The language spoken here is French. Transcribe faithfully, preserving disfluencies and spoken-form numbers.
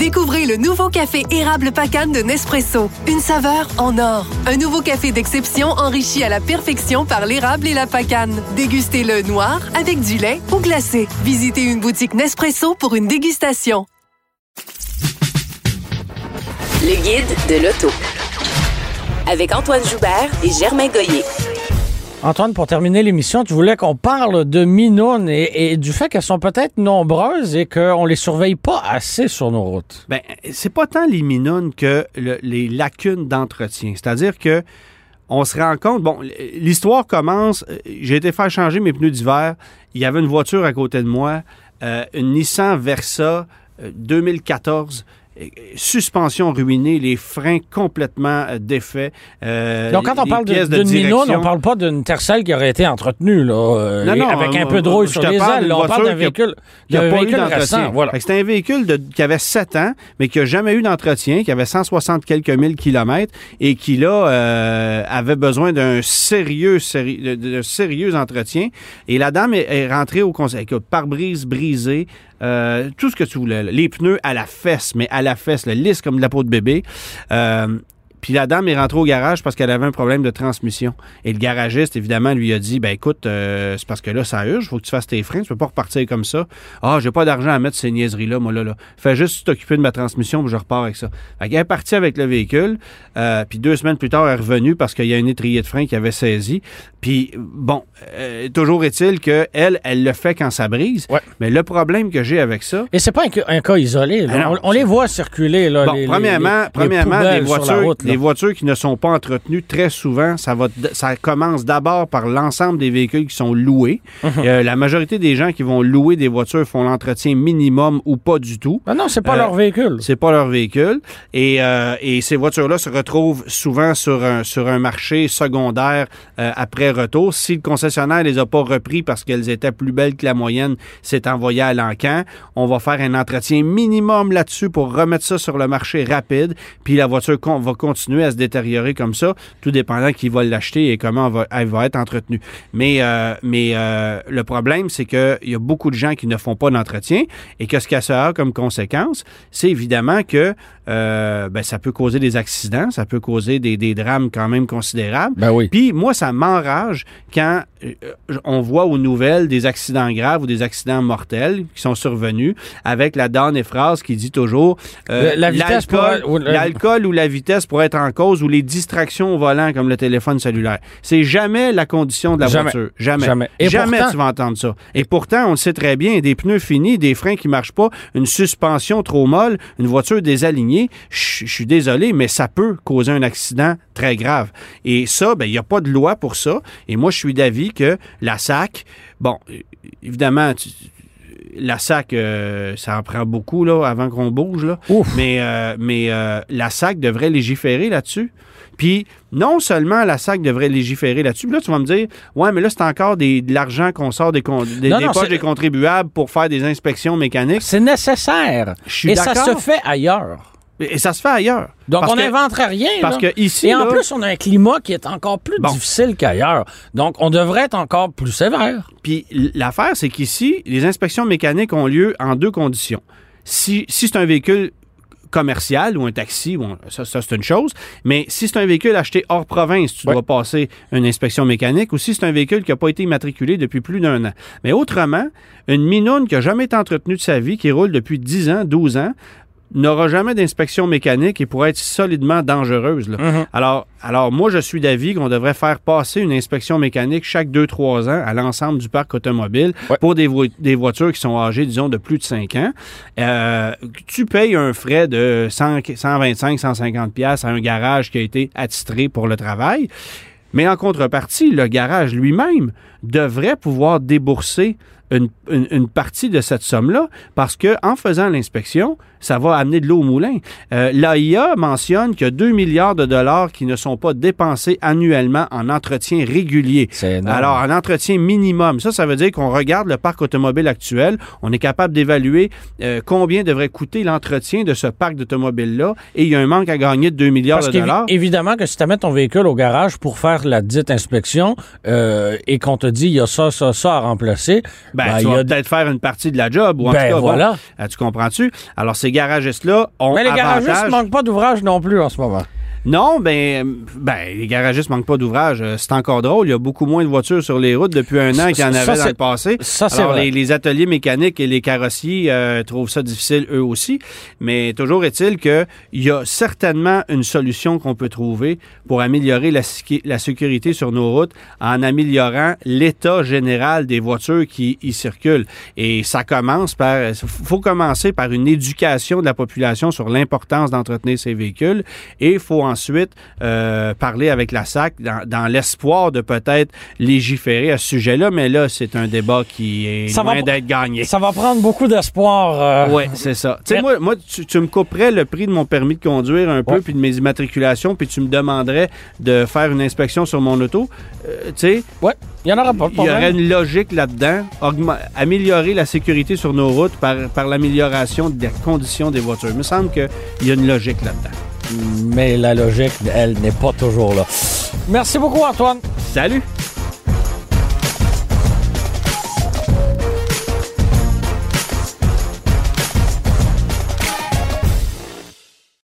Découvrez le nouveau café érable Pacane de Nespresso. Une saveur en or. Un nouveau café d'exception enrichi à la perfection par l'érable et la pacane. Dégustez-le noir, avec du lait ou glacé. Visitez une boutique Nespresso pour une dégustation. Le guide de l'auto. Avec Antoine Joubert et Germain Goyer. Antoine, pour terminer l'émission, tu voulais qu'on parle de minounes et, et du fait qu'elles sont peut-être nombreuses et qu'on les surveille pas assez sur nos routes. Bien, c'est pas tant les minounes que le, les lacunes d'entretien. C'est-à-dire que on se rend compte, bon, l'histoire commence, j'ai été faire changer mes pneus d'hiver, il y avait une voiture à côté de moi, euh, une Nissan Versa euh, deux mille quatorze, suspension ruinée, les freins complètement euh, défaits. Euh, Donc, quand on parle de, d'une minoune, on parle pas d'une tercelle qui aurait été entretenue, là, euh, non, non, avec un euh, peu de rouille sur les ailes. Là, on parle d'un véhicule, qui n'a pas véhicule eu d'entretien. récent. Voilà. C'était un véhicule de, qui avait sept ans, mais qui n'a jamais eu d'entretien, qui avait cent soixante quelques mille kilomètres et qui, là, euh, avait besoin d'un sérieux, séri, de, de, de sérieux entretien. Et la dame est, est rentrée au conseil, avec pare-brise brisé, Euh, tout ce que tu voulais. Là. Les pneus à la fesse, mais à la fesse, là, lisse comme de la peau de bébé. Euh, Puis la dame est rentrée au garage parce qu'elle avait un problème de transmission. Et le garagiste, évidemment, lui a dit, ben écoute, euh, c'est parce que là, ça urge, il faut que tu fasses tes freins, tu peux pas repartir comme ça. Ah, j'ai pas d'argent à mettre ces niaiseries-là, moi, là, là. Fais juste t'occuper de ma transmission, puis je repars avec ça. Fait qu'elle est partie avec le véhicule, euh, puis deux semaines plus tard, elle est revenue parce qu'il y a un étrier de frein qui avait saisi. Puis, bon, euh, toujours est-il qu'elle, elle, elle le fait quand ça brise. Ouais. Mais le problème que j'ai avec ça... Et c'est pas un, un cas isolé, là. Non, on, on les voit circuler, là. Bon, les, premièrement, les, premièrement les des voitures, route, des voitures qui ne sont pas entretenues, très souvent, ça, va, ça commence d'abord par l'ensemble des véhicules qui sont loués. Uh-huh. Euh, la majorité des gens qui vont louer des voitures font l'entretien minimum ou pas du tout. Ah non, c'est pas euh, leur véhicule. C'est pas leur véhicule. Et, euh, et ces voitures-là se retrouvent souvent sur un, sur un marché secondaire euh, après retour. Si le concessionnaire les a pas repris parce qu'elles étaient plus belles que la moyenne, c'est envoyé à l'encan. On va faire un entretien minimum là-dessus pour remettre ça sur le marché rapide. Puis la voiture con- va continuer à se détériorer comme ça, tout dépendant qui va l'acheter et comment elle va, elle va être entretenue. Mais, euh, mais euh, le problème, c'est qu'il y a beaucoup de gens qui ne font pas d'entretien et que ce que ça a comme conséquence, c'est évidemment que euh, ben, ça peut causer des accidents, ça peut causer des, des drames quand même considérables. Ben oui. Puis moi, ça m'enrage quand euh, on voit aux nouvelles des accidents graves ou des accidents mortels qui sont survenus avec la dernière phrase qui dit toujours euh, la vitesse l'alcool, pour... l'alcool ou la vitesse pourrait être en cause ou les distractions au volant comme le téléphone cellulaire. C'est jamais la condition de la jamais. voiture. Jamais. Jamais, Et jamais pourtant... tu vas entendre ça. Et pourtant, on le sait très bien, des pneus finis, des freins qui marchent pas, une suspension trop molle, une voiture désalignée, je suis désolé, mais ça peut causer un accident très grave. Et ça, ben, il n'y a pas de loi pour ça. Et moi, je suis d'avis que la S A C, bon, évidemment, tu, la S A C, euh, ça en prend beaucoup là, avant qu'on bouge, là. Ouf. mais, euh, mais euh, la S A C devrait légiférer là-dessus. Puis, non seulement la S A C devrait légiférer là-dessus, puis là, tu vas me dire, ouais, mais là, c'est encore des, de l'argent qu'on sort des, con, des, non, des non, poches c'est... des contribuables pour faire des inspections mécaniques. C'est nécessaire. Je suis Et d'accord. ça se fait ailleurs. Et ça se fait ailleurs. Donc, parce on n'inventerait rien. Parce là. que ici, Et en là, plus, on a un climat qui est encore plus bon. difficile qu'ailleurs. Donc, on devrait être encore plus sévère. Puis l'affaire, c'est qu'ici, les inspections mécaniques ont lieu en deux conditions. Si, si c'est un véhicule commercial ou un taxi, bon, ça, ça c'est une chose, mais si c'est un véhicule acheté hors province, tu ouais. dois passer une inspection mécanique, ou si c'est un véhicule qui n'a pas été immatriculé depuis plus d'un an. Mais autrement, une minoune qui n'a jamais été entretenue de sa vie, qui roule depuis dix ans, douze ans, n'aura jamais d'inspection mécanique et pourrait être solidement dangereuse. Là. Mm-hmm. Alors, alors, moi, je suis d'avis qu'on devrait faire passer une inspection mécanique chaque deux trois ans à l'ensemble du parc automobile ouais. pour des, vo- des voitures qui sont âgées, disons, de plus de cinq ans. Euh, tu payes un frais de cent, cent vingt-cinq, cent cinquante piastres à un garage qui a été attitré pour le travail. Mais en contrepartie, le garage lui-même devrait pouvoir débourser Une, une, une partie de cette somme-là, parce qu'en faisant l'inspection, ça va amener de l'eau au moulin. Euh, L'A I A mentionne qu'il y a deux milliards de dollars qui ne sont pas dépensés annuellement en entretien régulier. C'est énorme. Alors, en entretien minimum. Ça, ça veut dire qu'on regarde le parc automobile actuel, on est capable d'évaluer euh, combien devrait coûter l'entretien de ce parc d'automobiles-là, et il y a un manque à gagner de deux milliards parce de dollars. Évidemment que si tu amènes ton véhicule au garage pour faire la dite inspection euh, et qu'on te dit, il y a ça, ça, ça à remplacer. Ben, ben tu il vas y a... peut-être faire une partie de la job, ou en ben, tout cas, voilà. bon, euh, tu comprends-tu? Alors, ces garagistes-là ont Mais les avantage... garagistes ne manquent pas d'ouvrage non plus en ce moment. Non, ben, ben, les garagistes manquent pas d'ouvrage. C'est encore drôle. Il y a beaucoup moins de voitures sur les routes depuis un an qu'il y en avait ça, dans le passé. Ça, c'est Alors, vrai. Les, les ateliers mécaniques et les carrossiers euh, trouvent ça difficile eux aussi. Mais toujours est-il qu'il y a certainement une solution qu'on peut trouver pour améliorer la, la sécurité sur nos routes en améliorant l'état général des voitures qui y circulent. Et ça commence par... Il faut commencer par une éducation de la population sur l'importance d'entretenir ces véhicules et il faut en ensuite euh, parler avec la S A C dans, dans l'espoir de peut-être légiférer à ce sujet-là, mais là, c'est un débat qui est ça loin va, d'être gagné. Ça va prendre beaucoup d'espoir. Euh... Oui, c'est ça. Tu sais, moi, moi tu, tu me couperais le prix de mon permis de conduire un peu, ouais. puis de mes immatriculations, puis tu me demanderais de faire une inspection sur mon auto. Euh, tu sais, ouais. Il n'y en aura pas de problème. Il y aurait une logique là-dedans. Augme- améliorer la sécurité sur nos routes par, par l'amélioration des conditions des voitures. Il me semble qu'il y a une logique là-dedans. Mais la logique, elle, n'est pas toujours là. Merci beaucoup, Antoine. Salut!